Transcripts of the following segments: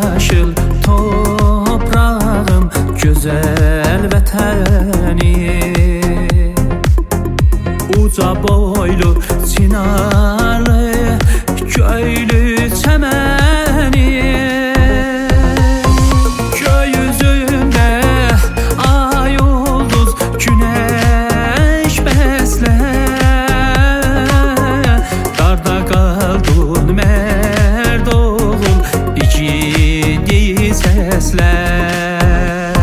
yaşıl toprağım, güzel vətənim. Uca boylu çinarlı köylü çəmənim. Gökyüzündə ay ulduz güneş bəslər. Darda qaldın mərd oğul igidi səslər.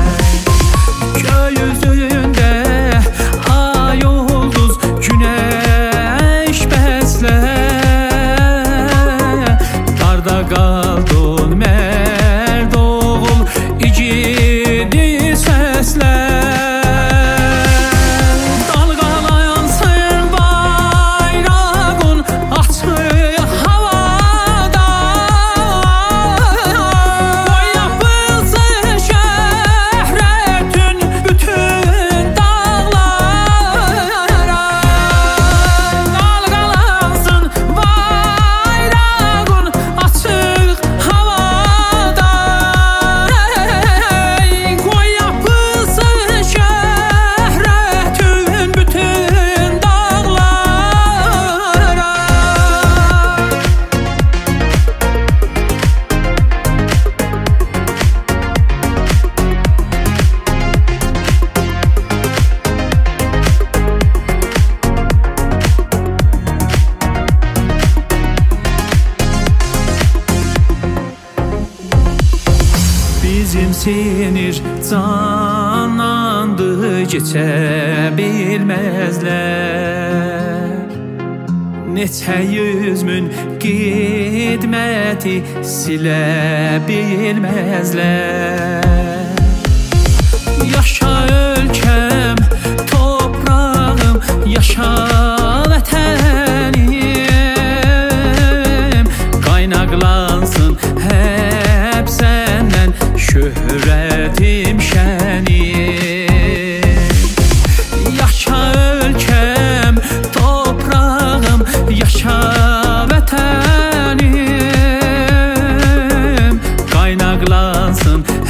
Gökyüzündə ay ulduz güneş bəslər. Darda qaldın mərd oğul igidi səslər. Dalğalayansın bayrağın açıq havada. Qoy yapılsın şöhrətin bütün dağlara. Dalğalansın bayrağın açıq havada. Qoy yapılsın şöhrətin bütün dağlara. Bizim sinir canlandı, keçə bilməzlər. Neçə yüz min qidməti silə bilməzlər. Yaşa ölkəm, toprağım, yaşa vətənim. Qaynaqlansın hep səndən şöhrətim şənim. Yaşa ölkəm, toprağım, yaşa vətənim. Qaynaqlansın